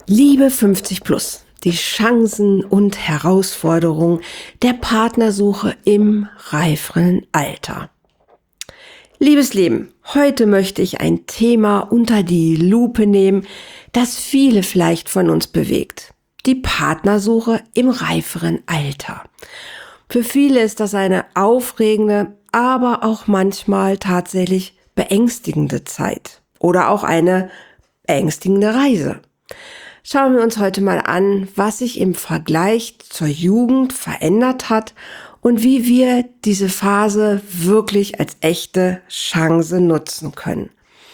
Liebe 50 plus, die Chancen und Herausforderungen der Partnersuche im reiferen Alter. Liebes Leben, heute möchte ich ein Thema unter die Lupe nehmen, das viele vielleicht von uns bewegt. Die Partnersuche im reiferen Alter. Für viele ist das eine aufregende, aber auch manchmal tatsächlich beängstigende Zeit oder auch eine beängstigende Reise. Schauen wir uns heute mal an, was sich im Vergleich zur Jugend verändert hat und wie wir diese Phase wirklich als echte Chance nutzen können.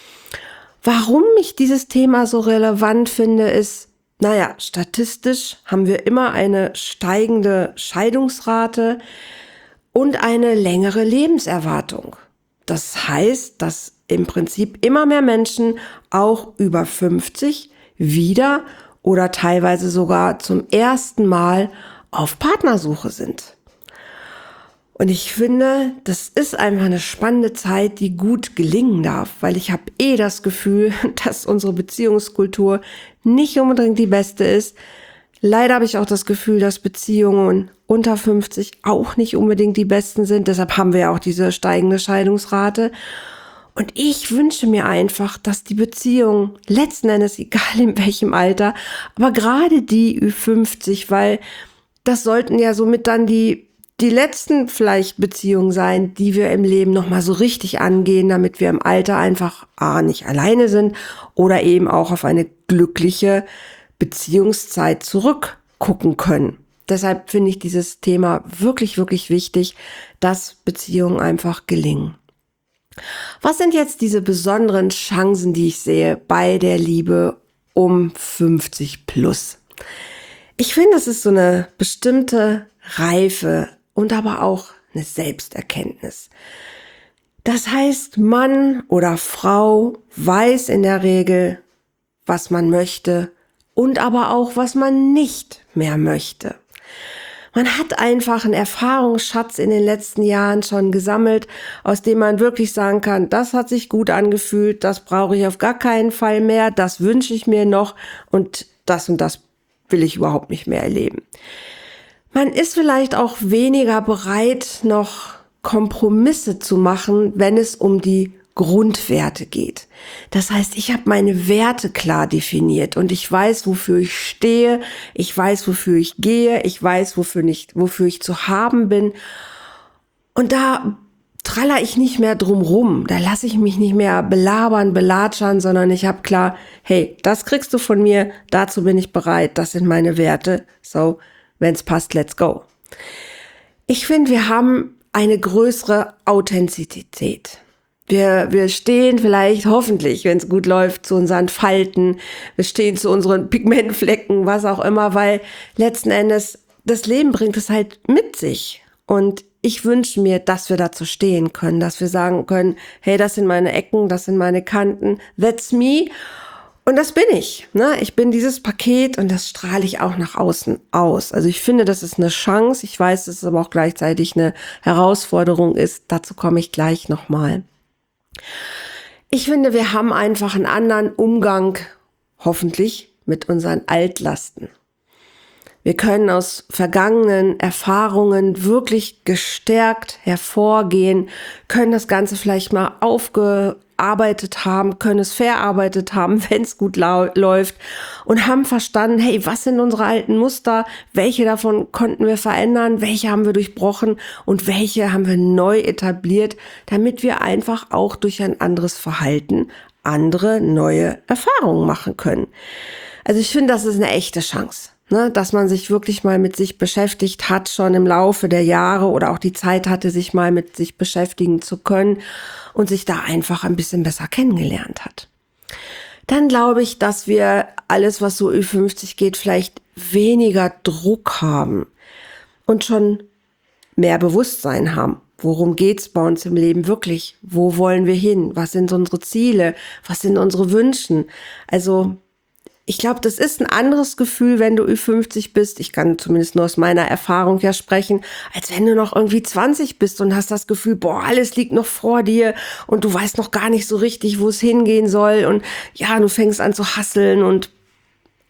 Warum ich dieses Thema so relevant finde, ist, statistisch haben wir immer eine steigende Scheidungsrate und eine längere Lebenserwartung. Das heißt, dass im Prinzip immer mehr Menschen auch über 50 wieder oder teilweise sogar zum ersten Mal auf Partnersuche sind. Und ich finde, das ist einfach eine spannende Zeit, die gut gelingen darf, weil ich habe das Gefühl, dass unsere Beziehungskultur nicht unbedingt die beste ist. Leider habe ich auch das Gefühl, dass Beziehungen unter 50 auch nicht unbedingt die besten sind. Deshalb haben wir ja auch diese steigende Scheidungsrate. Und ich wünsche mir einfach, dass die Beziehung letzten Endes, egal in welchem Alter, aber gerade die Ü50, weil das sollten ja somit dann die letzten vielleicht Beziehungen sein, die wir im Leben nochmal so richtig angehen, damit wir im Alter einfach nicht alleine sind oder eben auch auf eine glückliche Beziehungszeit zurückgucken können. Deshalb finde ich dieses Thema wirklich, wirklich wichtig, dass Beziehungen einfach gelingen. Was sind jetzt diese besonderen Chancen, die ich sehe bei der Liebe um 50 plus? Ich finde, es ist so eine bestimmte Reife und aber auch eine Selbsterkenntnis. Das heißt, Mann oder Frau weiß in der Regel, was man möchte und aber auch, was man nicht mehr möchte. Man hat einfach einen Erfahrungsschatz in den letzten Jahren schon gesammelt, aus dem man wirklich sagen kann, das hat sich gut angefühlt, das brauche ich auf gar keinen Fall mehr, das wünsche ich mir noch und das will ich überhaupt nicht mehr erleben. Man ist vielleicht auch weniger bereit, noch Kompromisse zu machen, wenn es um die Grundwerte geht. Das heißt, ich habe meine Werte klar definiert und ich weiß, wofür ich stehe, ich weiß, wofür ich gehe, ich weiß, wofür ich zu haben bin. Und da traller ich nicht mehr drum rum, da lasse ich mich nicht mehr belabern, belatschern, sondern ich habe klar, hey, das kriegst du von mir, dazu bin ich bereit, das sind meine Werte, so, wenn es passt, let's go. Ich finde, wir haben eine größere Authentizität. Wir stehen vielleicht, hoffentlich, wenn es gut läuft, zu unseren Falten, wir stehen zu unseren Pigmentflecken, was auch immer, weil letzten Endes das Leben bringt es halt mit sich. Und ich wünsche mir, dass wir dazu stehen können, dass wir sagen können, hey, das sind meine Ecken, das sind meine Kanten, that's me. Und das bin ich. Ne? Ich bin dieses Paket und das strahle ich auch nach außen aus. Also ich finde, das ist eine Chance. Ich weiß, dass es aber auch gleichzeitig eine Herausforderung ist. Dazu komme ich gleich nochmal. Ich finde, wir haben einfach einen anderen Umgang, hoffentlich, mit unseren Altlasten. Wir können aus vergangenen Erfahrungen wirklich gestärkt hervorgehen, können das Ganze vielleicht mal aufgearbeitet haben, können es verarbeitet haben, wenn es gut läuft und haben verstanden, hey, was sind unsere alten Muster, welche davon konnten wir verändern, welche haben wir durchbrochen und welche haben wir neu etabliert, damit wir einfach auch durch ein anderes Verhalten andere neue Erfahrungen machen können. Also ich finde, das ist eine echte Chance. Dass man sich wirklich mal mit sich beschäftigt hat, schon im Laufe der Jahre oder auch die Zeit hatte, sich mal mit sich beschäftigen zu können und sich da einfach ein bisschen besser kennengelernt hat. Dann glaube ich, dass wir alles, was so Ü50 geht, vielleicht weniger Druck haben und schon mehr Bewusstsein haben. Worum geht's bei uns im Leben wirklich? Wo wollen wir hin? Was sind unsere Ziele? Was sind unsere Wünsche? Also ich glaube, das ist ein anderes Gefühl, wenn du Ü50 bist. Ich kann zumindest nur aus meiner Erfahrung ja sprechen, als wenn du noch irgendwie 20 bist und hast das Gefühl, alles liegt noch vor dir und du weißt noch gar nicht so richtig, wo es hingehen soll. Und ja, du fängst an zu hasseln und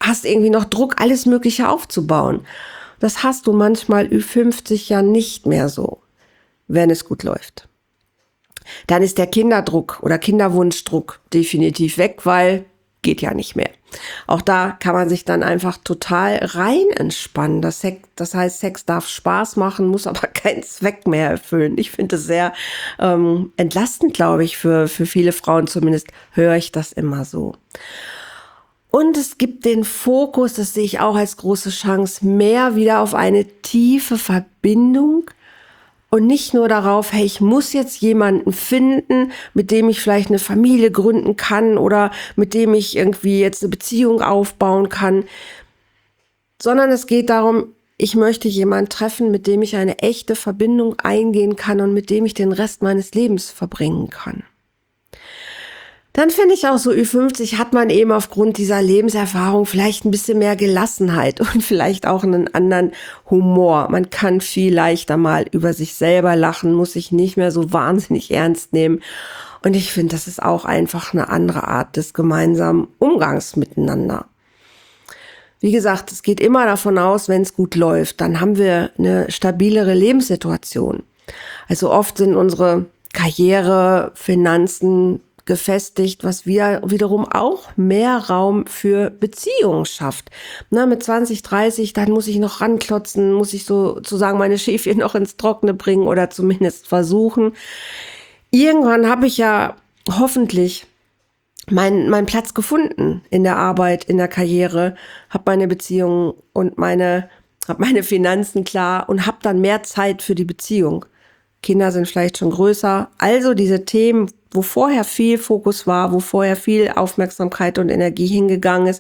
hast irgendwie noch Druck, alles Mögliche aufzubauen. Das hast du manchmal Ü50 ja nicht mehr so, wenn es gut läuft. Dann ist der Kinderdruck oder Kinderwunschdruck definitiv weg, weil geht ja nicht mehr. Auch da kann man sich dann einfach total rein entspannen. Das heißt, Sex darf Spaß machen, muss aber keinen Zweck mehr erfüllen. Ich finde es sehr entlastend, glaube ich, für viele Frauen zumindest höre ich das immer so. Und es gibt den Fokus, das sehe ich auch als große Chance, mehr wieder auf eine tiefe Verbindung und nicht nur darauf, hey, ich muss jetzt jemanden finden, mit dem ich vielleicht eine Familie gründen kann oder mit dem ich irgendwie jetzt eine Beziehung aufbauen kann, sondern es geht darum, ich möchte jemanden treffen, mit dem ich eine echte Verbindung eingehen kann und mit dem ich den Rest meines Lebens verbringen kann. Dann finde ich auch so Ü50 hat man eben aufgrund dieser Lebenserfahrung vielleicht ein bisschen mehr Gelassenheit und vielleicht auch einen anderen Humor. Man kann viel leichter mal über sich selber lachen, muss sich nicht mehr so wahnsinnig ernst nehmen. Und ich finde, das ist auch einfach eine andere Art des gemeinsamen Umgangs miteinander. Wie gesagt, es geht immer davon aus, wenn es gut läuft, dann haben wir eine stabilere Lebenssituation. Also oft sind unsere Karriere, Finanzen gefestigt, was wiederum auch mehr Raum für Beziehungen schafft. Mit 20, 30, dann muss ich noch ranklotzen, muss ich sozusagen meine Schäfchen noch ins Trockene bringen oder zumindest versuchen. Irgendwann habe ich ja hoffentlich meinen Platz gefunden in der Arbeit, in der Karriere, habe meine Beziehungen und habe meine Finanzen klar und habe dann mehr Zeit für die Beziehung. Kinder sind vielleicht schon größer. Also diese Themen, wo vorher viel Fokus war, wo vorher viel Aufmerksamkeit und Energie hingegangen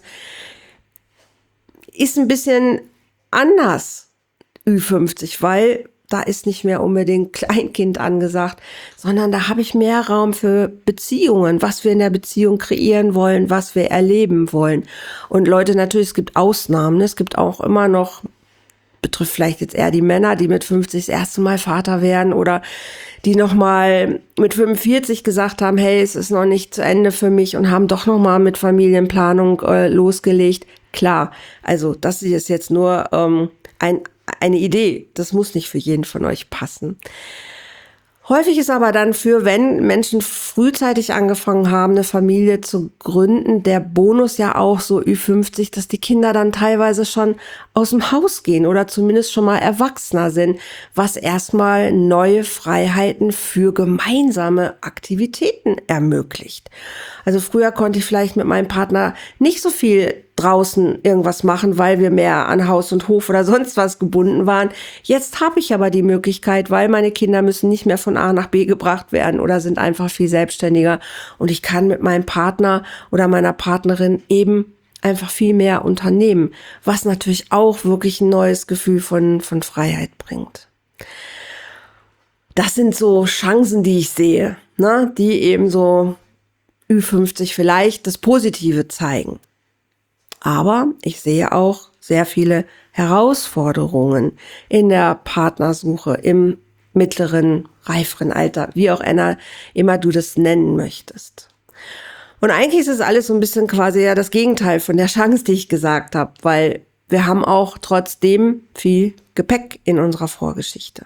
ist ein bisschen anders Ü50, weil da ist nicht mehr unbedingt Kleinkind angesagt, sondern da habe ich mehr Raum für Beziehungen, was wir in der Beziehung kreieren wollen, was wir erleben wollen. Und Leute, natürlich, es gibt Ausnahmen. Es gibt auch immer noch, betrifft vielleicht jetzt eher die Männer, die mit 50 das erste Mal Vater werden oder die nochmal mit 45 gesagt haben, hey, es ist noch nicht zu Ende für mich und haben doch nochmal mit Familienplanung losgelegt. Klar, also das ist jetzt nur eine Idee. Das muss nicht für jeden von euch passen. Häufig ist aber dann wenn Menschen frühzeitig angefangen haben, eine Familie zu gründen, der Bonus ja auch so Ü50, dass die Kinder dann teilweise schon aus dem Haus gehen oder zumindest schon mal erwachsener sind, was erstmal neue Freiheiten für gemeinsame Aktivitäten ermöglicht. Also früher konnte ich vielleicht mit meinem Partner nicht so viel draußen irgendwas machen, weil wir mehr an Haus und Hof oder sonst was gebunden waren. Jetzt habe ich aber die Möglichkeit, weil meine Kinder müssen nicht mehr von A nach B gebracht werden oder sind einfach viel selbstständiger und ich kann mit meinem Partner oder meiner Partnerin eben einfach viel mehr unternehmen, was natürlich auch wirklich ein neues Gefühl von Freiheit bringt. Das sind so Chancen, die ich sehe, die eben so Ü50 vielleicht das Positive zeigen. Aber ich sehe auch sehr viele Herausforderungen in der Partnersuche im mittleren, reiferen Alter, wie auch immer du das nennen möchtest. Und eigentlich ist es alles so ein bisschen quasi ja das Gegenteil von der Chance, die ich gesagt habe, weil wir haben auch trotzdem viel Gepäck in unserer Vorgeschichte.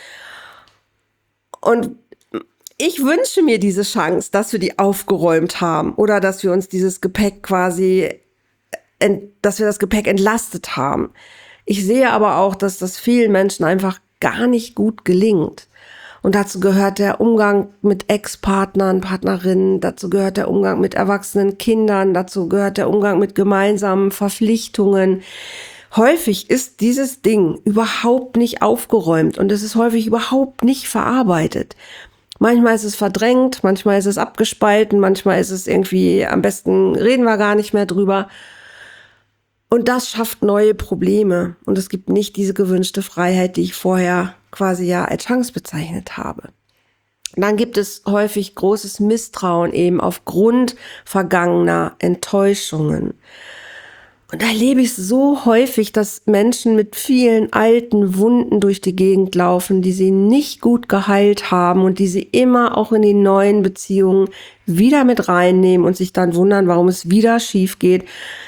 Und ich wünsche mir diese Chance, dass wir die aufgeräumt haben oder dass wir uns dieses Gepäck dass wir das Gepäck entlastet haben. Ich sehe aber auch, dass das vielen Menschen einfach gar nicht gut gelingt. Und dazu gehört der Umgang mit Ex-Partnern, Partnerinnen, dazu gehört der Umgang mit erwachsenen Kindern, dazu gehört der Umgang mit gemeinsamen Verpflichtungen. Häufig ist dieses Ding überhaupt nicht aufgeräumt und es ist häufig überhaupt nicht verarbeitet. Manchmal ist es verdrängt, manchmal ist es abgespalten, manchmal ist es irgendwie, am besten reden wir gar nicht mehr drüber. Und das schafft neue Probleme. Und es gibt nicht diese gewünschte Freiheit, die ich vorher quasi ja als Chance bezeichnet habe. Dann gibt es häufig großes Misstrauen eben aufgrund vergangener Enttäuschungen. Und da erlebe ich so häufig, dass Menschen mit vielen alten Wunden durch die Gegend laufen, die sie nicht gut geheilt haben und die sie immer auch in die neuen Beziehungen wieder mit reinnehmen und sich dann wundern, warum es wieder schief geht.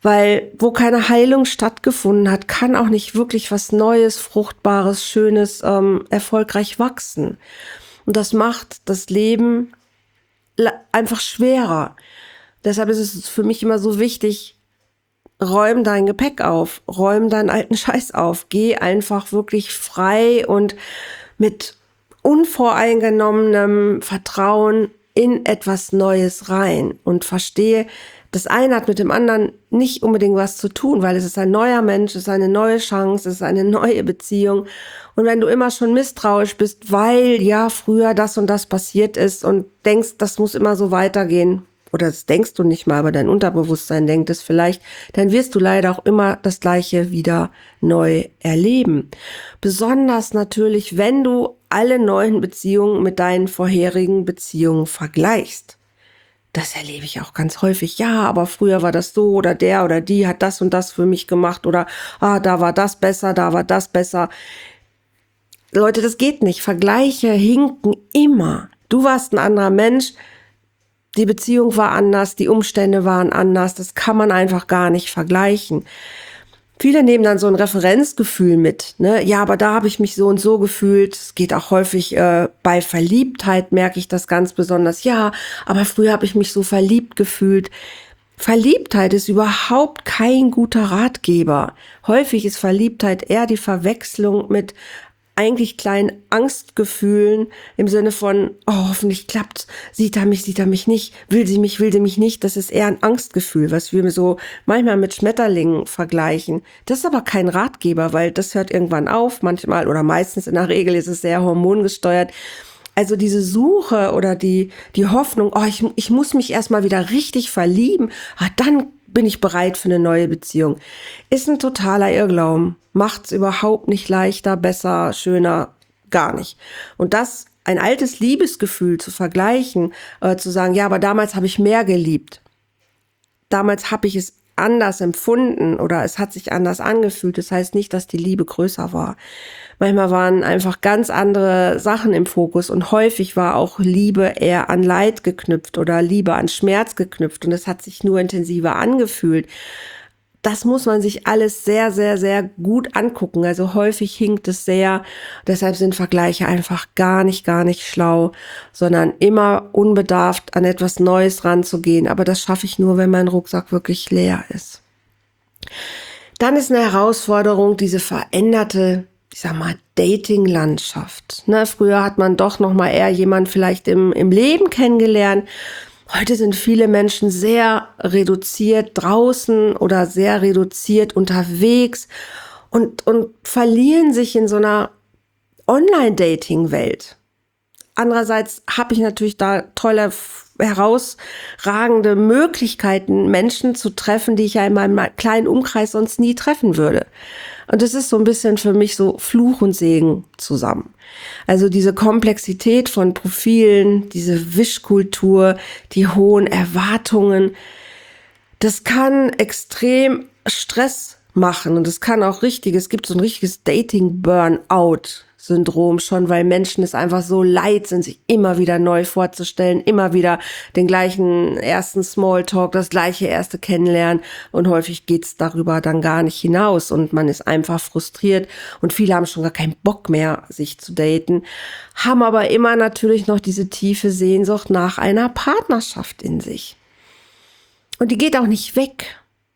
Weil wo keine Heilung stattgefunden hat, kann auch nicht wirklich was Neues, Fruchtbares, Schönes, erfolgreich wachsen. Und das macht das Leben einfach schwerer. Deshalb ist es für mich immer so wichtig, räum dein Gepäck auf, räum deinen alten Scheiß auf, geh einfach wirklich frei und mit unvoreingenommenem Vertrauen in etwas Neues rein und verstehe, das eine hat mit dem anderen nicht unbedingt was zu tun, weil es ist ein neuer Mensch, es ist eine neue Chance, es ist eine neue Beziehung. Und wenn du immer schon misstrauisch bist, weil ja früher das und das passiert ist und denkst, das muss immer so weitergehen, oder das denkst du nicht mal, aber dein Unterbewusstsein denkt es vielleicht, dann wirst du leider auch immer das Gleiche wieder neu erleben. Besonders natürlich, wenn du alle neuen Beziehungen mit deinen vorherigen Beziehungen vergleichst. Das erlebe ich auch ganz häufig. Ja, aber früher war das so oder der oder die hat das und das für mich gemacht oder da war das besser, da war das besser. Leute, das geht nicht. Vergleiche hinken immer. Du warst ein anderer Mensch, die Beziehung war anders, die Umstände waren anders. Das kann man einfach gar nicht vergleichen. Viele nehmen dann so ein Referenzgefühl mit, ne? Ja, aber da habe ich mich so und so gefühlt. Es geht auch häufig bei Verliebtheit, merke ich das ganz besonders. Ja, aber früher habe ich mich so verliebt gefühlt. Verliebtheit ist überhaupt kein guter Ratgeber. Häufig ist Verliebtheit eher die Verwechslung mit eigentlich kleinen Angstgefühlen im Sinne von, oh, hoffentlich klappt's, sieht er mich nicht, will sie mich nicht. Das ist eher ein Angstgefühl, was wir so manchmal mit Schmetterlingen vergleichen. Das ist aber kein Ratgeber, weil das hört irgendwann auf, manchmal oder meistens in der Regel ist es sehr hormongesteuert. Also diese Suche oder die Hoffnung, oh, ich muss mich erstmal wieder richtig verlieben, dann bin ich bereit für eine neue Beziehung, ist ein totaler Irrglauben. Macht's überhaupt nicht leichter, besser, schöner, gar nicht. Und das, ein altes Liebesgefühl zu vergleichen, zu sagen, ja, aber damals habe ich mehr geliebt. Damals habe ich es anders empfunden oder es hat sich anders angefühlt. Das heißt nicht, dass die Liebe größer war. Manchmal waren einfach ganz andere Sachen im Fokus und häufig war auch Liebe eher an Leid geknüpft oder Liebe an Schmerz geknüpft und es hat sich nur intensiver angefühlt. Das muss man sich alles sehr, sehr, sehr gut angucken. Also häufig hinkt es sehr. Deshalb sind Vergleiche einfach gar nicht schlau, sondern immer unbedarft an etwas Neues ranzugehen. Aber das schaffe ich nur, wenn mein Rucksack wirklich leer ist. Dann ist eine Herausforderung diese veränderte, ich sag mal, Dating-Landschaft. Ne, früher hat man doch noch mal eher jemanden vielleicht im Leben kennengelernt. Heute sind viele Menschen sehr reduziert draußen oder sehr reduziert unterwegs und verlieren sich in so einer Online-Dating-Welt. Andererseits habe ich natürlich da tolle, herausragende Möglichkeiten, Menschen zu treffen, die ich ja in meinem kleinen Umkreis sonst nie treffen würde. Und das ist so ein bisschen für mich so Fluch und Segen zusammen. Also diese Komplexität von Profilen, diese Wischkultur, die hohen Erwartungen, das kann extrem Stress machen und es kann auch es gibt so ein richtiges Dating-Burnout-Syndrom schon, weil Menschen es einfach so leid sind, sich immer wieder neu vorzustellen, immer wieder den gleichen ersten Smalltalk, das gleiche erste Kennenlernen und häufig geht's darüber dann gar nicht hinaus und man ist einfach frustriert und viele haben schon gar keinen Bock mehr, sich zu daten, haben aber immer natürlich noch diese tiefe Sehnsucht nach einer Partnerschaft in sich. Und die geht auch nicht weg.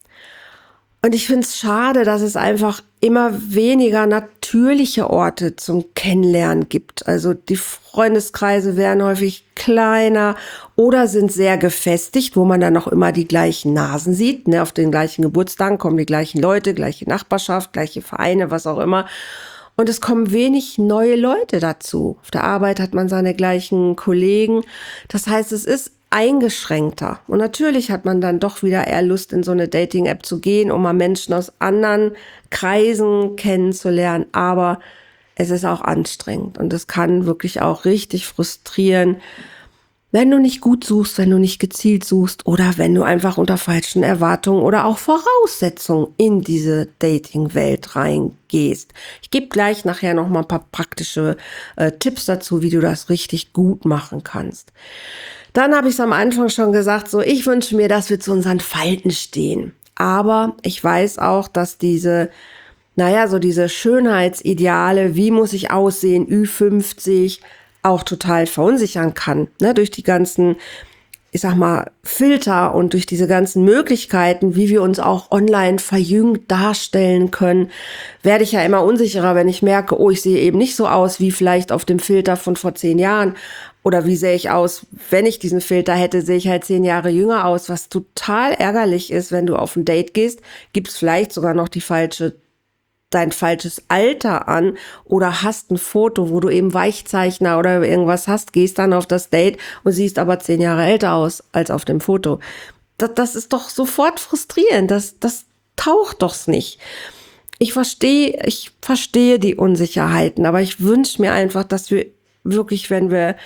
Und ich finde es schade, dass es einfach immer weniger natürliche Orte zum Kennenlernen gibt. Also die Freundeskreise werden häufig kleiner oder sind sehr gefestigt, wo man dann noch immer die gleichen Nasen sieht. Ne? Auf den gleichen Geburtstagen kommen die gleichen Leute, gleiche Nachbarschaft, gleiche Vereine, was auch immer. Und es kommen wenig neue Leute dazu. Auf der Arbeit hat man seine gleichen Kollegen. Das heißt, es ist eingeschränkter. Und natürlich hat man dann doch wieder eher Lust, in so eine Dating-App zu gehen, um mal Menschen aus anderen Kreisen kennenzulernen. Aber es ist auch anstrengend und es kann wirklich auch richtig frustrieren, wenn du nicht gut suchst, wenn du nicht gezielt suchst oder wenn du einfach unter falschen Erwartungen oder auch Voraussetzungen in diese Dating-Welt reingehst. Ich gebe gleich nachher noch mal ein paar praktische Tipps dazu, wie du das richtig gut machen kannst. Dann habe ich es am Anfang schon gesagt, so ich wünsche mir, dass wir zu unseren Falten stehen. Aber ich weiß auch, dass diese Schönheitsideale, wie muss ich aussehen, Ü50, auch total verunsichern kann, ne? Durch die ganzen, ich sag mal, Filter und durch diese ganzen Möglichkeiten, wie wir uns auch online verjüngt darstellen können, werde ich ja immer unsicherer, wenn ich merke, oh, ich sehe eben nicht so aus wie vielleicht auf dem Filter von vor 10 Jahren. Oder wie sähe ich aus, wenn ich diesen Filter hätte, sehe ich halt 10 Jahre jünger aus, was total ärgerlich ist, wenn du auf ein Date gehst, gibst vielleicht sogar noch dein falsches Alter an oder hast ein Foto, wo du eben Weichzeichner oder irgendwas hast, gehst dann auf das Date und siehst aber 10 Jahre älter aus als auf dem Foto. Das ist doch sofort frustrierend. Das taucht doch nicht. Ich verstehe die Unsicherheiten, aber ich wünsche mir einfach, dass wir wirklich, wenn wir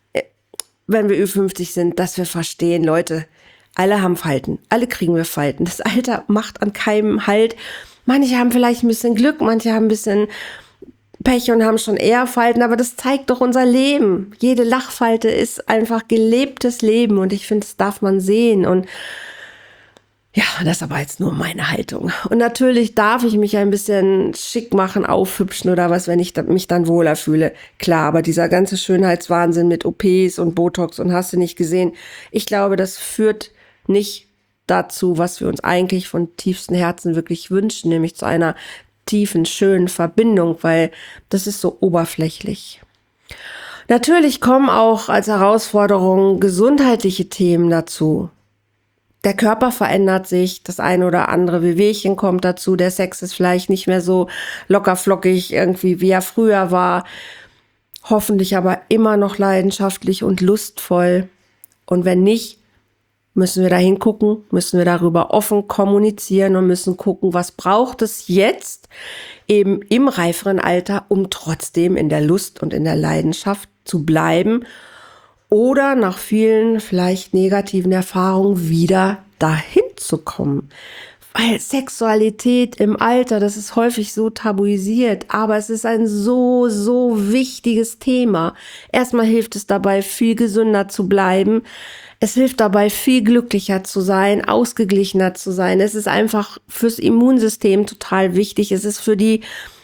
Ü50 sind, dass wir verstehen, Leute, alle haben Falten, alle kriegen wir Falten. Das Alter macht an keinem Halt. Manche haben vielleicht ein bisschen Glück, manche haben ein bisschen Pech und haben schon eher Falten, aber das zeigt doch unser Leben. Jede Lachfalte ist einfach gelebtes Leben und ich finde, das darf man sehen. Und ja, das ist aber jetzt nur meine Haltung. Und natürlich darf ich mich ein bisschen schick machen, aufhübschen oder was, wenn ich mich dann wohler fühle. Klar, aber dieser ganze Schönheitswahnsinn mit OPs und Botox und hast du nicht gesehen, ich glaube, das führt nicht dazu, was wir uns eigentlich von tiefstem Herzen wirklich wünschen, nämlich zu einer tiefen, schönen Verbindung, weil das ist so oberflächlich. Natürlich kommen auch als Herausforderung gesundheitliche Themen dazu. Der Körper verändert sich, das eine oder andere Wehwehchen kommt dazu, der Sex ist vielleicht nicht mehr so lockerflockig irgendwie, wie er früher war, hoffentlich aber immer noch leidenschaftlich und lustvoll. Und wenn nicht, müssen wir da hingucken, müssen wir darüber offen kommunizieren und müssen gucken, was braucht es jetzt eben im reiferen Alter, um trotzdem in der Lust und in der Leidenschaft zu bleiben oder nach vielen vielleicht negativen Erfahrungen wieder dahin zu kommen. Weil Sexualität im Alter, das ist häufig so tabuisiert, aber es ist ein so wichtiges Thema. Erstmal hilft es dabei, viel gesünder zu bleiben. Es hilft dabei, viel glücklicher zu sein, ausgeglichener zu sein. Es ist einfach fürs Immunsystem total wichtig. Es ist für die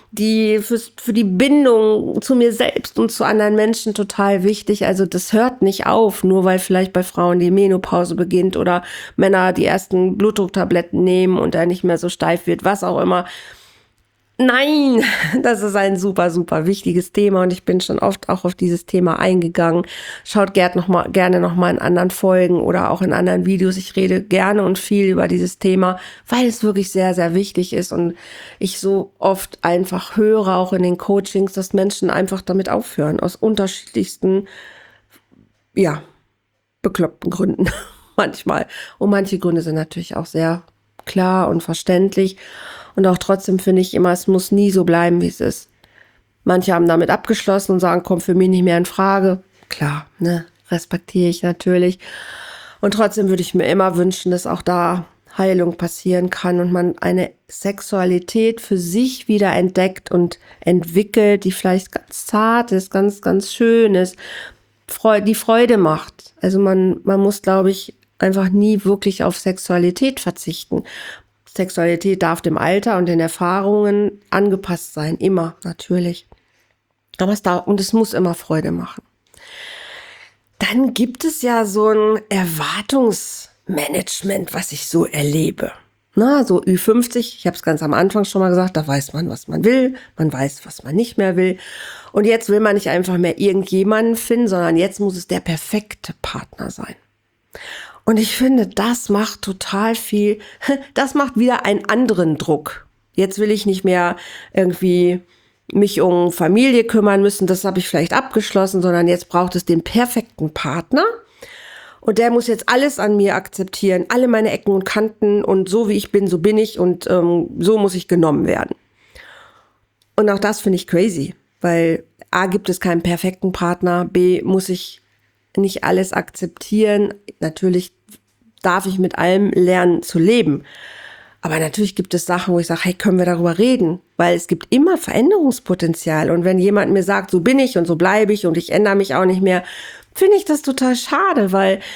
Bindung zu mir selbst und zu anderen Menschen total wichtig. Also das hört nicht auf, nur weil vielleicht bei Frauen die Menopause beginnt oder Männer die ersten Blutdrucktabletten nehmen und er nicht mehr so steif wird, was auch immer. Nein, das ist ein super wichtiges Thema und ich bin schon oft auch auf dieses Thema eingegangen. Schaut gerne noch mal in anderen Folgen oder auch in anderen Videos. Ich rede gerne und viel über dieses Thema, weil es wirklich sehr wichtig ist und ich so oft einfach höre, auch in den Coachings, dass Menschen einfach damit aufhören, aus unterschiedlichsten, bekloppten Gründen manchmal. Und manche Gründe sind natürlich auch sehr klar und verständlich. Und auch trotzdem finde ich immer, es muss nie so bleiben, wie es ist. Manche haben damit abgeschlossen und sagen, kommt für mich nicht mehr in Frage. Klar, ne, respektiere ich natürlich. Und trotzdem würde ich mir immer wünschen, dass auch da Heilung passieren kann und man eine Sexualität für sich wieder entdeckt und entwickelt, die vielleicht ganz zart ist, ganz schön ist, die Freude macht. Also man muss, glaube ich, einfach nie wirklich auf Sexualität verzichten. Sexualität darf dem Alter und den Erfahrungen angepasst sein, immer, natürlich. Aber es muss immer Freude machen. Dann gibt es ja so ein Erwartungsmanagement, was ich so erlebe. So Ü50, ich habe es ganz am Anfang schon mal gesagt, da weiß man, was man will, man weiß, was man nicht mehr will. Und jetzt will man nicht einfach mehr irgendjemanden finden, sondern jetzt muss es der perfekte Partner sein. Und ich finde, das macht total viel, das macht wieder einen anderen Druck. Jetzt will ich nicht mehr irgendwie mich um Familie kümmern müssen, das habe ich vielleicht abgeschlossen, sondern jetzt braucht es den perfekten Partner. Und der muss jetzt alles an mir akzeptieren, alle meine Ecken und Kanten und so wie ich bin, so bin ich und so muss ich genommen werden. Und auch das finde ich crazy, weil A, gibt es keinen perfekten Partner, B, muss ich nicht alles akzeptieren. Natürlich darf ich mit allem lernen zu leben. Aber natürlich gibt es Sachen, wo ich sage, hey, können wir darüber reden? Weil es gibt immer Veränderungspotenzial. Und wenn jemand mir sagt, so bin ich und so bleibe ich und ich ändere mich auch nicht mehr, finde ich das total schade, weil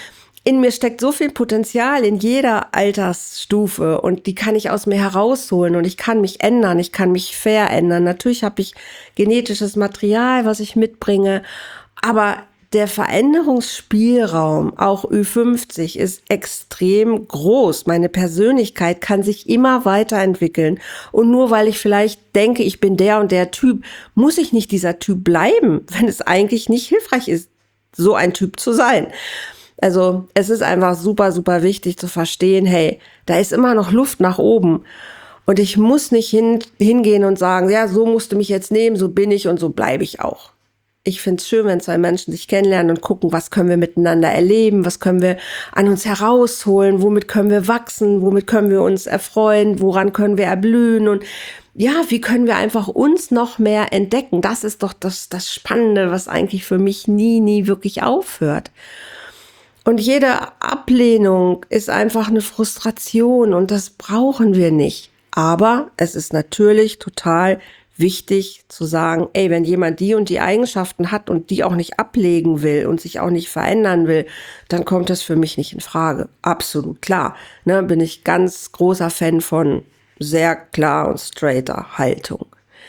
in mir steckt so viel Potenzial in jeder Altersstufe und die kann ich aus mir herausholen und ich kann mich ändern, ich kann mich verändern. Natürlich habe ich genetisches Material, was ich mitbringe, aber der Veränderungsspielraum, auch Ü50, ist extrem groß. Meine Persönlichkeit kann sich immer weiterentwickeln. Und nur weil ich vielleicht denke, ich bin der und der Typ, muss ich nicht dieser Typ bleiben, wenn es eigentlich nicht hilfreich ist, so ein Typ zu sein. Also es ist einfach super, super wichtig zu verstehen, hey, da ist immer noch Luft nach oben. Und ich muss nicht hingehen und sagen, ja, so musst du mich jetzt nehmen, so bin ich und so bleibe ich auch. Ich finde es schön, wenn zwei Menschen sich kennenlernen und gucken, was können wir miteinander erleben, was können wir an uns herausholen, womit können wir wachsen, womit können wir uns erfreuen, woran können wir erblühen und ja, wie können wir einfach uns noch mehr entdecken. Das ist doch das Spannende, was eigentlich für mich nie wirklich aufhört. Und jede Ablehnung ist einfach eine Frustration und das brauchen wir nicht. Aber es ist natürlich total wichtig zu sagen, ey, wenn jemand die und die Eigenschaften hat und die auch nicht ablegen will und sich auch nicht verändern will, dann kommt das für mich nicht in Frage. Absolut klar. Ne, bin ich ganz großer Fan von sehr klar und straighter Haltung.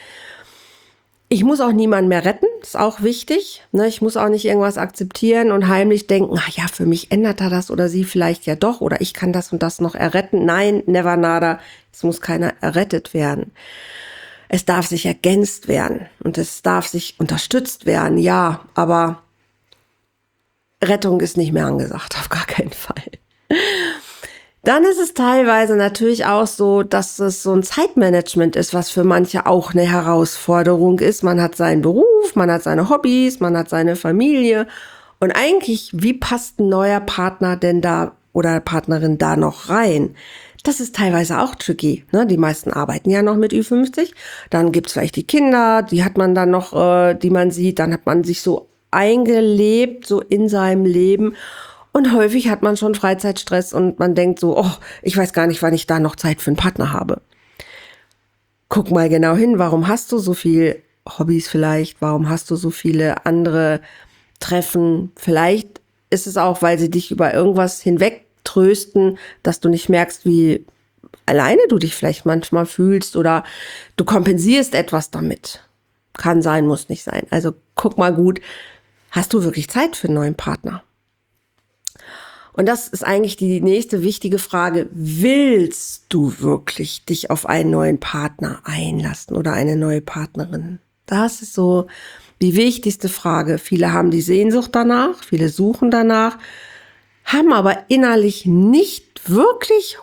Ich muss auch niemanden mehr retten, ist auch wichtig. Ne, ich muss auch nicht irgendwas akzeptieren und heimlich denken, ach ja, für mich ändert er das oder sie vielleicht ja doch oder ich kann das und das noch erretten. Nein, never nada, es muss keiner errettet werden. Es darf sich ergänzt werden und es darf sich unterstützt werden, ja, aber Rettung ist nicht mehr angesagt, auf gar keinen Fall. Dann ist es teilweise natürlich auch so, dass es so ein Zeitmanagement ist, was für manche auch eine Herausforderung ist. Man hat seinen Beruf, man hat seine Hobbys, man hat seine Familie und eigentlich, wie passt ein neuer Partner denn da oder Partnerin da noch rein? Das ist teilweise auch tricky. Ne? Die meisten arbeiten ja noch mit Ü50. Dann gibt's vielleicht die Kinder, die hat man dann noch, die man sieht. Dann hat man sich so eingelebt, so in seinem Leben. Und häufig hat man schon Freizeitstress und man denkt so, oh, ich weiß gar nicht, wann ich da noch Zeit für einen Partner habe. Guck mal genau hin, warum hast du so viel Hobbys vielleicht? Warum hast du so viele andere Treffen? Vielleicht ist es auch, weil sie dich über irgendwas hinweg trösten, dass du nicht merkst, wie alleine du dich vielleicht manchmal fühlst oder du kompensierst etwas damit. Kann sein, muss nicht sein. Also guck mal gut, hast du wirklich Zeit für einen neuen Partner? Und das ist eigentlich die nächste wichtige Frage. Willst du wirklich dich auf einen neuen Partner einlassen oder eine neue Partnerin? Das ist so die wichtigste Frage. Viele haben die Sehnsucht danach, viele suchen danach, haben aber innerlich nicht wirklich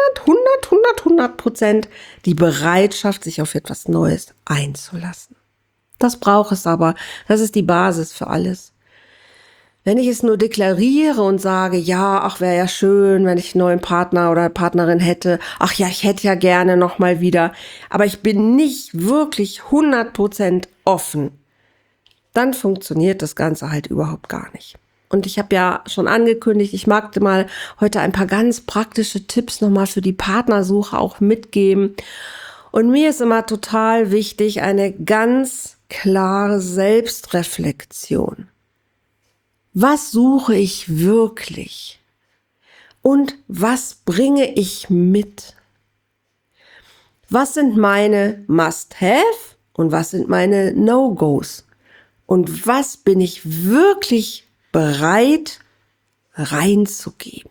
100% die Bereitschaft, sich auf etwas Neues einzulassen. Das braucht es aber. Das ist die Basis für alles. Wenn ich es nur deklariere und sage, ja, ach, wäre ja schön, wenn ich einen neuen Partner oder Partnerin hätte. Ach ja, ich hätte ja gerne noch mal wieder. Aber ich bin nicht wirklich 100% offen. Dann funktioniert das Ganze halt überhaupt gar nicht. Und ich habe ja schon angekündigt, ich mag dir mal heute ein paar ganz praktische Tipps nochmal für die Partnersuche auch mitgeben. Und mir ist immer total wichtig, eine ganz klare Selbstreflexion. Was suche ich wirklich? Und was bringe ich mit? Was sind meine Must-Have und was sind meine No-Gos? Und was bin ich wirklich bereit reinzugeben?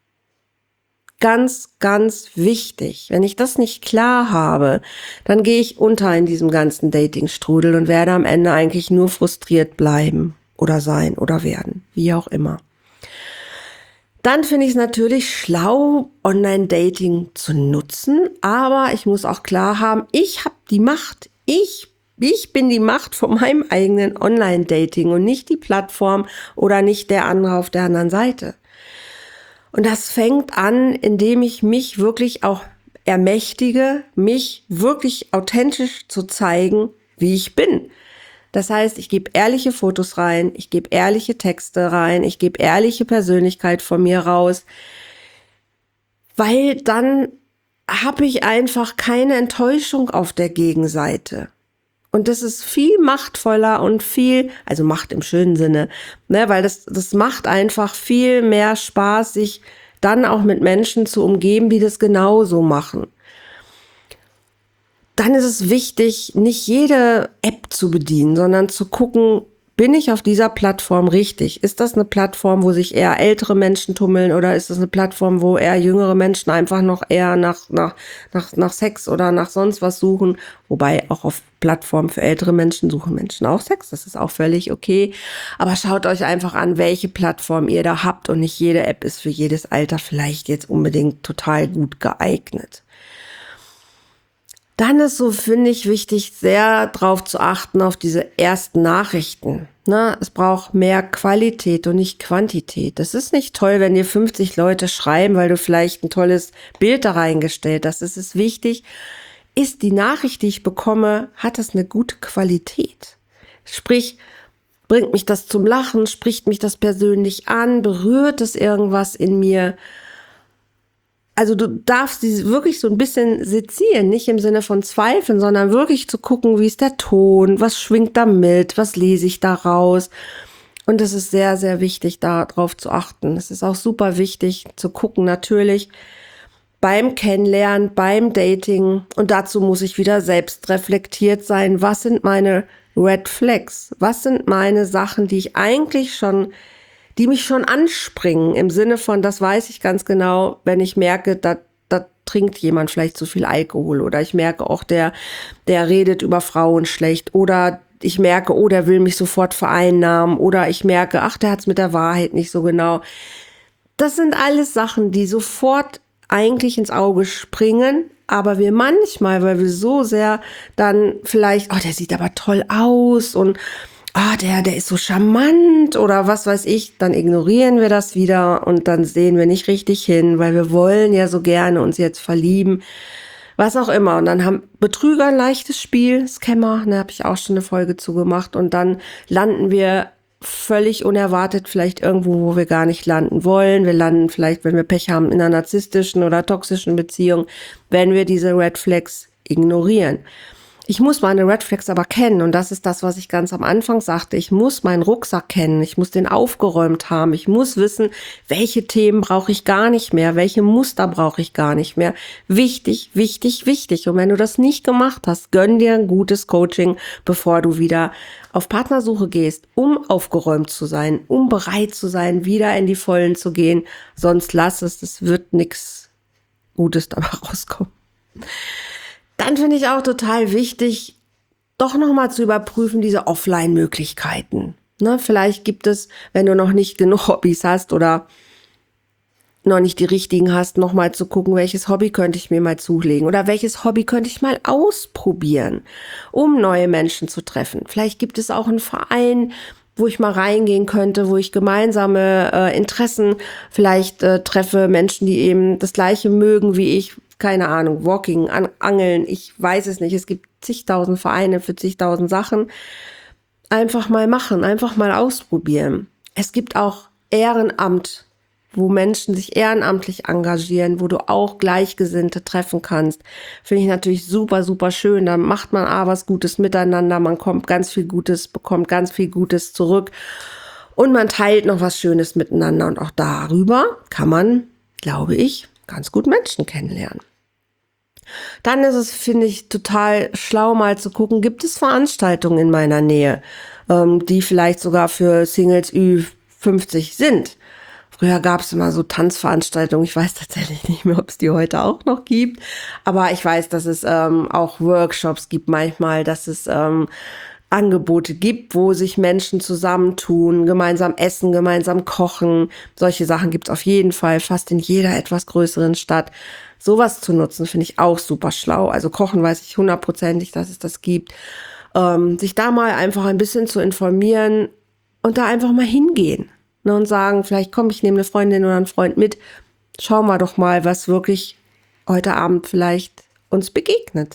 Ganz, ganz wichtig. Wenn ich das nicht klar habe, dann gehe ich unter in diesem ganzen Dating-Strudel und werde am Ende eigentlich nur frustriert bleiben oder sein oder werden, wie auch immer. Dann finde ich es natürlich schlau, Online-Dating zu nutzen, aber ich muss auch klar haben, ich habe die Macht. Ich bin die Macht von meinem eigenen Online-Dating und nicht die Plattform oder nicht der andere auf der anderen Seite. Und das fängt an, indem ich mich wirklich auch ermächtige, mich wirklich authentisch zu zeigen, wie ich bin. Das heißt, ich gebe ehrliche Fotos rein, ich gebe ehrliche Texte rein, ich gebe ehrliche Persönlichkeit von mir raus, weil dann habe ich einfach keine Enttäuschung auf der Gegenseite. Und das ist viel machtvoller und viel, also Macht im schönen Sinne, ne, weil das macht einfach viel mehr Spaß, sich dann auch mit Menschen zu umgeben, die das genauso machen. Dann ist es wichtig, nicht jede App zu bedienen, sondern zu gucken, bin ich auf dieser Plattform richtig? Ist das eine Plattform, wo sich eher ältere Menschen tummeln oder ist das eine Plattform, wo eher jüngere Menschen einfach noch eher nach Sex oder nach sonst was suchen? Wobei auch auf Plattformen für ältere Menschen suchen Menschen auch Sex. Das ist auch völlig okay. Aber schaut euch einfach an, welche Plattform ihr da habt und nicht jede App ist für jedes Alter vielleicht jetzt unbedingt total gut geeignet. Dann ist so, finde ich, wichtig, sehr drauf zu achten auf diese ersten Nachrichten. Ne? Es braucht mehr Qualität und nicht Quantität. Das ist nicht toll, wenn dir 50 Leute schreiben, weil du vielleicht ein tolles Bild da reingestellt hast. Es ist wichtig, ist die Nachricht, die ich bekomme, hat das eine gute Qualität? Sprich, bringt mich das zum Lachen, spricht mich das persönlich an, berührt es irgendwas in mir? Also du darfst sie wirklich so ein bisschen sezieren, nicht im Sinne von Zweifeln, sondern wirklich zu gucken, wie ist der Ton, was schwingt da mit, was lese ich da raus. Und es ist sehr, sehr wichtig, darauf zu achten. Es ist auch super wichtig zu gucken, natürlich beim Kennenlernen, beim Dating. Und dazu muss ich wieder selbst reflektiert sein. Was sind meine Red Flags? Was sind meine Sachen, die mich schon anspringen, im Sinne von, das weiß ich ganz genau, wenn ich merke, da trinkt jemand vielleicht zu viel Alkohol oder ich merke auch, der redet über Frauen schlecht oder ich merke, oh, der will mich sofort vereinnahmen oder ich merke, ach, der hat's mit der Wahrheit nicht so genau. Das sind alles Sachen, die sofort eigentlich ins Auge springen, aber wir manchmal, weil wir so sehr dann vielleicht, oh, der sieht aber toll aus und der ist so charmant oder was weiß ich, dann ignorieren wir das wieder und dann sehen wir nicht richtig hin, weil wir wollen ja so gerne uns jetzt verlieben, was auch immer. Und dann haben Betrüger ein leichtes Spiel, Scammer, da habe ich auch schon eine Folge zugemacht und dann landen wir völlig unerwartet vielleicht irgendwo, wo wir gar nicht landen wollen. Wir landen vielleicht, wenn wir Pech haben, in einer narzisstischen oder toxischen Beziehung, wenn wir diese Red Flags ignorieren. Ich muss meine Red Flags aber kennen und das ist das, was ich ganz am Anfang sagte. Ich muss meinen Rucksack kennen, ich muss den aufgeräumt haben, ich muss wissen, welche Themen brauche ich gar nicht mehr, welche Muster brauche ich gar nicht mehr. Wichtig, wichtig, wichtig. Und wenn du das nicht gemacht hast, gönn dir ein gutes Coaching, bevor du wieder auf Partnersuche gehst, um aufgeräumt zu sein, um bereit zu sein, wieder in die Vollen zu gehen. Sonst lass es wird nichts Gutes dabei rauskommen. Dann finde ich auch total wichtig, doch nochmal zu überprüfen, diese Offline-Möglichkeiten. Ne, vielleicht gibt es, wenn du noch nicht genug Hobbys hast oder noch nicht die richtigen hast, nochmal zu gucken, welches Hobby könnte ich mir mal zulegen oder welches Hobby könnte ich mal ausprobieren, um neue Menschen zu treffen. Vielleicht gibt es auch einen Verein, wo ich mal reingehen könnte, wo ich gemeinsame Interessen vielleicht treffe, Menschen, die eben das Gleiche mögen wie ich. Keine Ahnung, Walking, Angeln, ich weiß es nicht. Es gibt zigtausend Vereine für zigtausend Sachen. Einfach mal machen, einfach mal ausprobieren. Es gibt auch Ehrenamt, wo Menschen sich ehrenamtlich engagieren, wo du auch Gleichgesinnte treffen kannst. Finde ich natürlich super, super schön. Da macht man was Gutes miteinander, man bekommt ganz viel Gutes zurück und man teilt noch was Schönes miteinander. Und auch darüber kann man, glaube ich, ganz gut Menschen kennenlernen. Dann ist es, finde ich, total schlau mal zu gucken, gibt es Veranstaltungen in meiner Nähe, die vielleicht sogar für Singles Ü50 sind. Früher gab es immer so Tanzveranstaltungen, ich weiß tatsächlich nicht mehr, ob es die heute auch noch gibt, aber ich weiß, dass es auch Workshops gibt manchmal, dass es Angebote gibt, wo sich Menschen zusammentun, gemeinsam essen, gemeinsam kochen. Solche Sachen gibt es auf jeden Fall fast in jeder etwas größeren Stadt. Sowas zu nutzen, finde ich auch super schlau. Also kochen weiß ich 100%, dass es das gibt. Sich da mal einfach ein bisschen zu informieren und da einfach mal hingehen. Ne, und sagen, vielleicht komm, ich nehme eine Freundin oder einen Freund mit. Schauen wir doch mal, was wirklich heute Abend vielleicht uns begegnet.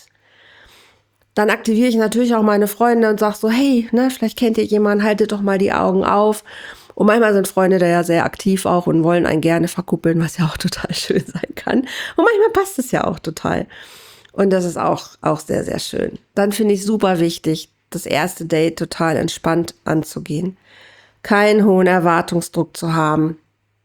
Dann aktiviere ich natürlich auch meine Freunde und sage so, hey, ne, vielleicht kennt ihr jemanden, haltet doch mal die Augen auf. Und manchmal sind Freunde da ja sehr aktiv auch und wollen einen gerne verkuppeln, was ja auch total schön sein kann. Und manchmal passt es ja auch total. Und das ist auch sehr, sehr schön. Dann finde ich super wichtig, das erste Date total entspannt anzugehen. Keinen hohen Erwartungsdruck zu haben.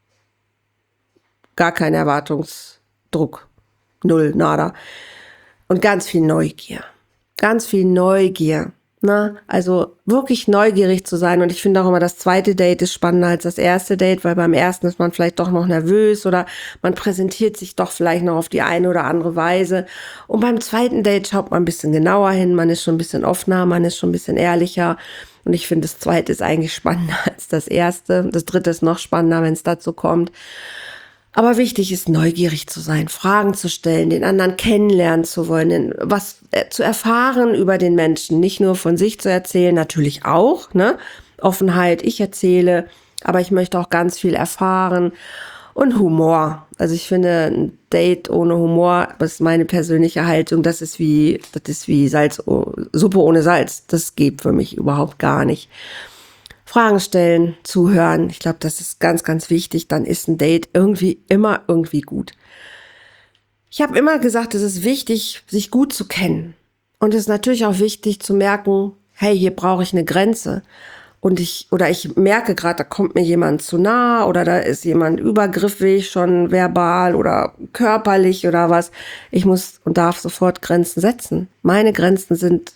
Gar keinen Erwartungsdruck. Null, nada. Und ganz viel Neugier. Ganz viel Neugier. Na, also wirklich neugierig zu sein. Und ich finde auch immer, das zweite Date ist spannender als das erste Date, weil beim ersten ist man vielleicht doch noch nervös oder man präsentiert sich doch vielleicht noch auf die eine oder andere Weise. Und beim zweiten Date schaut man ein bisschen genauer hin, man ist schon ein bisschen offener, man ist schon ein bisschen ehrlicher. Und ich finde, das zweite ist eigentlich spannender als das erste. Das dritte ist noch spannender, wenn es dazu kommt. Aber wichtig ist, neugierig zu sein, Fragen zu stellen, den anderen kennenlernen zu wollen, was zu erfahren über den Menschen, nicht nur von sich zu erzählen, natürlich auch, ne? Offenheit, ich erzähle, aber ich möchte auch ganz viel erfahren. Und Humor. Also ich finde, ein Date ohne Humor, das ist meine persönliche Haltung, das ist wie Suppe ohne Salz. Das geht für mich überhaupt gar nicht. Fragen stellen, zuhören. Ich glaube, das ist ganz, ganz wichtig. Dann ist ein Date immer irgendwie gut. Ich habe immer gesagt, es ist wichtig, sich gut zu kennen. Und es ist natürlich auch wichtig zu merken, hey, hier brauche ich eine Grenze. Und ich merke gerade, da kommt mir jemand zu nah oder da ist jemand übergriffig, schon verbal oder körperlich oder was. Ich muss und darf sofort Grenzen setzen. Meine Grenzen sind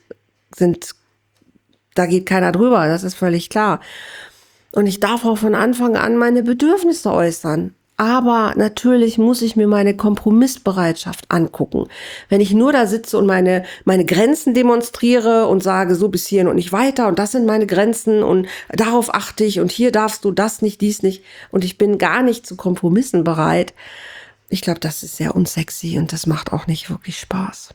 da geht keiner drüber, das ist völlig klar. Und ich darf auch von Anfang an meine Bedürfnisse äußern. Aber natürlich muss ich mir meine Kompromissbereitschaft angucken. Wenn ich nur da sitze und meine Grenzen demonstriere und sage, so bis hierhin und nicht weiter und das sind meine Grenzen und darauf achte ich und hier darfst du das nicht, dies nicht und ich bin gar nicht zu Kompromissen bereit. Ich glaube, das ist sehr unsexy und das macht auch nicht wirklich Spaß.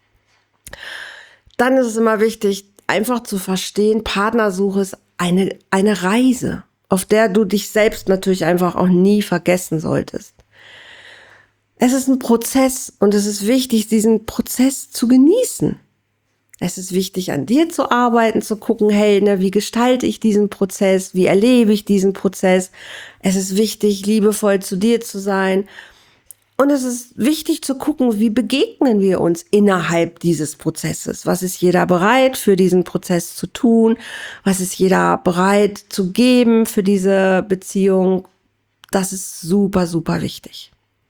Dann ist es immer wichtig, einfach zu verstehen, Partnersuche ist eine Reise, auf der du dich selbst natürlich einfach auch nie vergessen solltest. Es ist ein Prozess und es ist wichtig, diesen Prozess zu genießen. Es ist wichtig, an dir zu arbeiten, zu gucken, hey, wie gestalte ich diesen Prozess, wie erlebe ich diesen Prozess. Es ist wichtig, liebevoll zu dir zu sein. Und es ist wichtig zu gucken, wie begegnen wir uns innerhalb dieses Prozesses? Was ist jeder bereit für diesen Prozess zu tun? Was ist jeder bereit zu geben für diese Beziehung? Das ist super, super wichtig.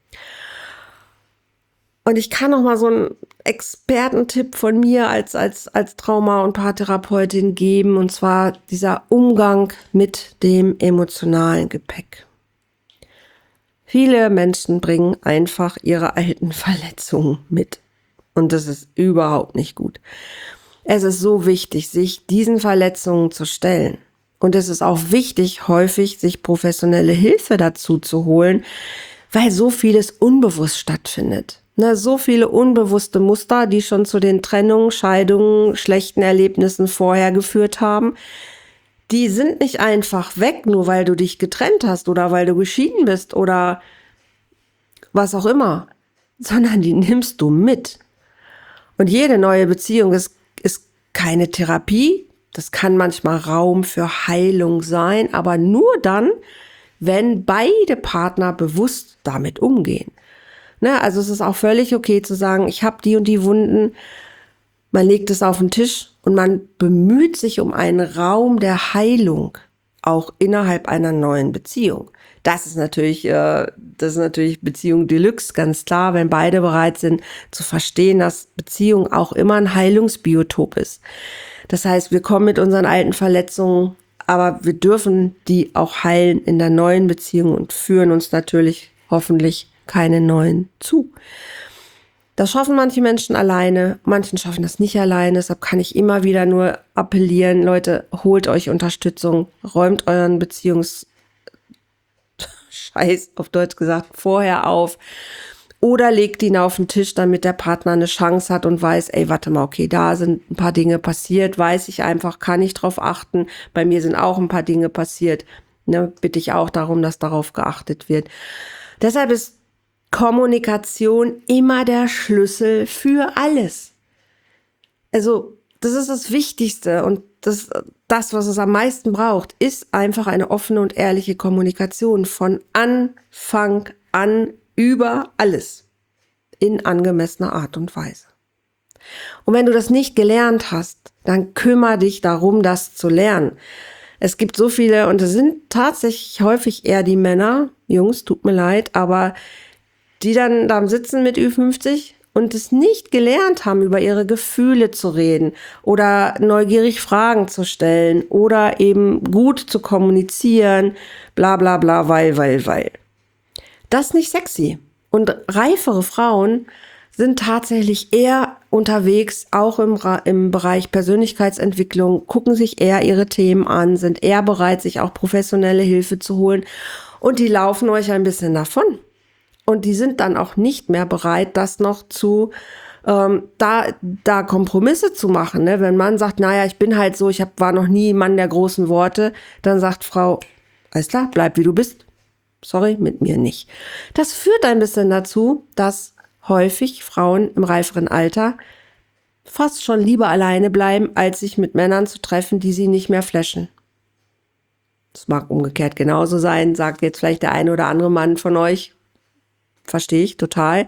Und ich kann noch mal so einen Expertentipp von mir als Trauma- und Paartherapeutin geben, und zwar dieser Umgang mit dem emotionalen Gepäck. Viele Menschen bringen einfach ihre alten Verletzungen mit. Und das ist überhaupt nicht gut. Es ist so wichtig, sich diesen Verletzungen zu stellen. Und es ist auch wichtig, häufig sich professionelle Hilfe dazu zu holen, weil so vieles unbewusst stattfindet. So viele unbewusste Muster, die schon zu den Trennungen, Scheidungen, schlechten Erlebnissen vorher geführt haben, die sind nicht einfach weg, nur weil du dich getrennt hast oder weil du geschieden bist oder was auch immer, sondern die nimmst du mit. Und jede neue Beziehung ist keine Therapie. Das kann manchmal Raum für Heilung sein, aber nur dann, wenn beide Partner bewusst damit umgehen. Also es ist auch völlig okay zu sagen, ich habe die und die Wunden. Man legt es auf den Tisch und man bemüht sich um einen Raum der Heilung, auch innerhalb einer neuen Beziehung. Das ist natürlich Beziehung Deluxe, ganz klar, wenn beide bereit sind zu verstehen, dass Beziehung auch immer ein Heilungsbiotop ist. Das heißt, wir kommen mit unseren alten Verletzungen, aber wir dürfen die auch heilen in der neuen Beziehung und führen uns natürlich hoffentlich keine neuen zu. Das schaffen manche Menschen alleine, manchen schaffen das nicht alleine. Deshalb kann ich immer wieder nur appellieren, Leute, holt euch Unterstützung, räumt euren Beziehungsscheiß, auf Deutsch gesagt, vorher auf oder legt ihn auf den Tisch, damit der Partner eine Chance hat und weiß, ey, warte mal, okay, da sind ein paar Dinge passiert, weiß ich einfach, kann ich drauf achten. Bei mir sind auch ein paar Dinge passiert. Bitte ich auch darum, dass darauf geachtet wird. Deshalb ist Kommunikation immer der Schlüssel für alles. Also, das ist das Wichtigste und das, was es am meisten braucht, ist einfach eine offene und ehrliche Kommunikation von Anfang an über alles in angemessener Art und Weise. Und wenn du das nicht gelernt hast, dann kümmere dich darum, das zu lernen. Es gibt so viele, und es sind tatsächlich häufig eher die Männer, Jungs, tut mir leid, aber die dann da sitzen mit Ü50 und es nicht gelernt haben, über ihre Gefühle zu reden oder neugierig Fragen zu stellen oder eben gut zu kommunizieren, bla bla bla, weil. Das ist nicht sexy. Und reifere Frauen sind tatsächlich eher unterwegs, auch im Bereich Persönlichkeitsentwicklung, gucken sich eher ihre Themen an, sind eher bereit, sich auch professionelle Hilfe zu holen und die laufen euch ein bisschen davon. Und die sind dann auch nicht mehr bereit, das noch zu, da Kompromisse zu machen. Ne? Wenn Mann sagt, naja, ich bin halt so, war noch nie Mann der großen Worte, dann sagt Frau, alles klar, bleib wie du bist. Sorry, mit mir nicht. Das führt ein bisschen dazu, dass häufig Frauen im reiferen Alter fast schon lieber alleine bleiben, als sich mit Männern zu treffen, die sie nicht mehr flashen. Das mag umgekehrt genauso sein, sagt jetzt vielleicht der eine oder andere Mann von euch. Verstehe ich total.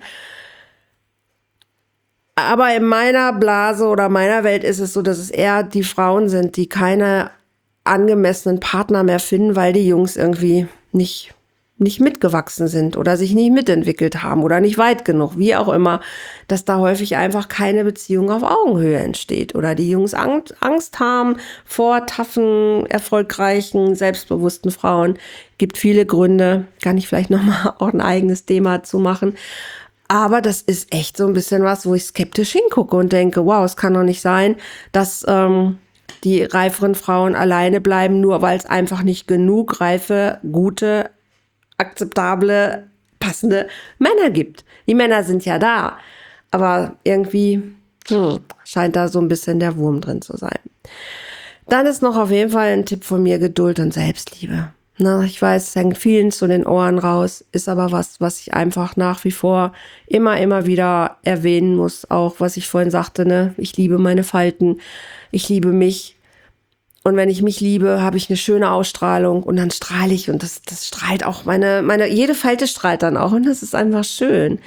Aber in meiner Blase oder meiner Welt ist es so, dass es eher die Frauen sind, die keine angemessenen Partner mehr finden, weil die Jungs irgendwie nicht mitgewachsen sind oder sich nicht mitentwickelt haben oder nicht weit genug, wie auch immer, dass da häufig einfach keine Beziehung auf Augenhöhe entsteht oder die Jungs Angst haben vor taffen, erfolgreichen, selbstbewussten Frauen. Gibt viele Gründe, kann ich vielleicht nochmal auch ein eigenes Thema zu machen. Aber das ist echt so ein bisschen was, wo ich skeptisch hingucke und denke, wow, es kann doch nicht sein, dass die reiferen Frauen alleine bleiben, nur weil es einfach nicht genug reife, gute, akzeptable, passende Männer gibt. Die Männer sind ja da, aber irgendwie scheint da so ein bisschen der Wurm drin zu sein. Dann ist noch auf jeden Fall ein Tipp von mir, Geduld und Selbstliebe. Na, ich weiß, es hängt vielen zu den Ohren raus, ist aber was ich einfach nach wie vor immer wieder erwähnen muss. Auch was ich vorhin sagte, ne, ich liebe meine Falten, ich liebe mich. Und wenn ich mich liebe, habe ich eine schöne Ausstrahlung und dann strahle ich und das strahlt auch jede Falte strahlt dann auch und das ist einfach schön.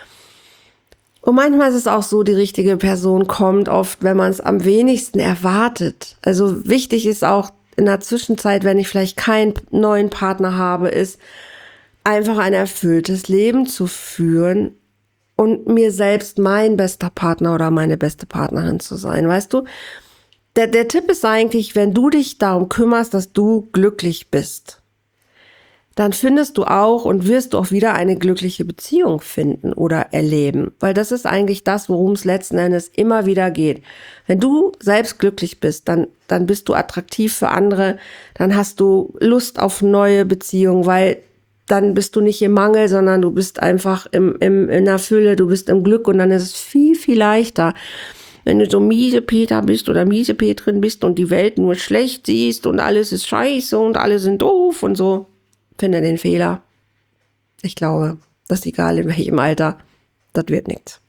Und manchmal ist es auch so, die richtige Person kommt oft, wenn man es am wenigsten erwartet. Also wichtig ist auch in der Zwischenzeit, wenn ich vielleicht keinen neuen Partner habe, ist einfach ein erfülltes Leben zu führen und mir selbst mein bester Partner oder meine beste Partnerin zu sein, weißt du? Der Tipp ist eigentlich, wenn du dich darum kümmerst, dass du glücklich bist, dann findest du auch und wirst du auch wieder eine glückliche Beziehung finden oder erleben. Weil das ist eigentlich das, worum es letzten Endes immer wieder geht. Wenn du selbst glücklich bist, dann bist du attraktiv für andere, dann hast du Lust auf neue Beziehungen, weil dann bist du nicht im Mangel, sondern du bist einfach in der Fülle, du bist im Glück und dann ist es viel, viel leichter. Wenn du so miese Peter bist oder miese Petrin bist und die Welt nur schlecht siehst und alles ist scheiße und alle sind doof und so, finde den Fehler. Ich glaube, das ist egal in welchem Alter, das wird nichts.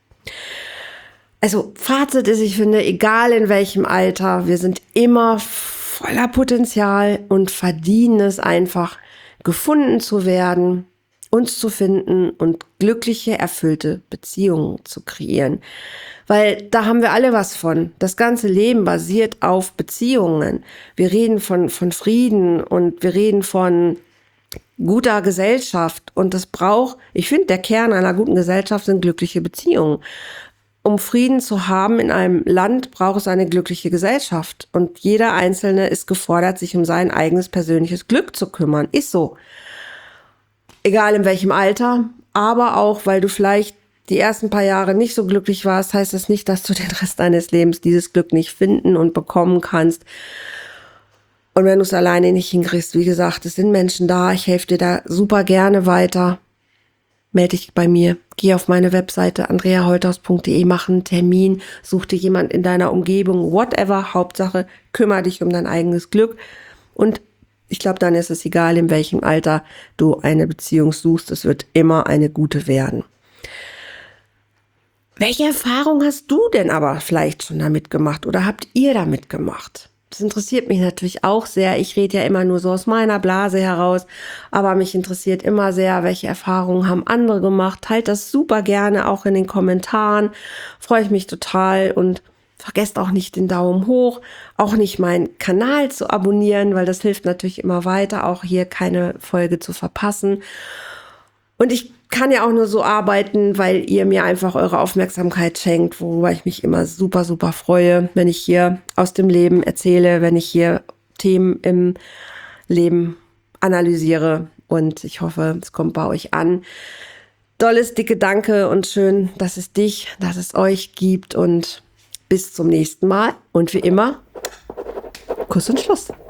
Also Fazit ist, ich finde, egal in welchem Alter, wir sind immer voller Potenzial und verdienen es einfach, gefunden zu werden, uns zu finden und glückliche, erfüllte Beziehungen zu kreieren. Weil da haben wir alle was von. Das ganze Leben basiert auf Beziehungen. Wir reden von Frieden und wir reden von guter Gesellschaft. Und ich finde, der Kern einer guten Gesellschaft sind glückliche Beziehungen. Um Frieden zu haben in einem Land, braucht es eine glückliche Gesellschaft. Und jeder Einzelne ist gefordert, sich um sein eigenes persönliches Glück zu kümmern. Ist so. Egal in welchem Alter, aber auch, weil du vielleicht die ersten paar Jahre nicht so glücklich warst, heißt das nicht, dass du den Rest deines Lebens dieses Glück nicht finden und bekommen kannst. Und wenn du es alleine nicht hinkriegst, wie gesagt, es sind Menschen da, ich helfe dir da super gerne weiter. Melde dich bei mir, geh auf meine Webseite andreaholthaus.de, mach einen Termin, such dir jemand in deiner Umgebung, whatever, Hauptsache, kümmere dich um dein eigenes Glück. Und ich glaube, dann ist es egal, in welchem Alter du eine Beziehung suchst, es wird immer eine gute werden. Welche Erfahrung hast du denn aber vielleicht schon damit gemacht oder habt ihr damit gemacht? Das interessiert mich natürlich auch sehr. Ich rede ja immer nur so aus meiner Blase heraus, aber mich interessiert immer sehr, welche Erfahrungen haben andere gemacht. Teilt das super gerne auch in den Kommentaren. Freue ich mich total und vergesst auch nicht den Daumen hoch, auch nicht meinen Kanal zu abonnieren, weil das hilft natürlich immer weiter, auch hier keine Folge zu verpassen. Und ich kann ja auch nur so arbeiten, weil ihr mir einfach eure Aufmerksamkeit schenkt, worüber ich mich immer super, super freue, wenn ich hier aus dem Leben erzähle, wenn ich hier Themen im Leben analysiere. Und ich hoffe, es kommt bei euch an. Dolles, dicke Danke und schön, dass es euch gibt. Und bis zum nächsten Mal. Und wie immer, Kuss und Schluss.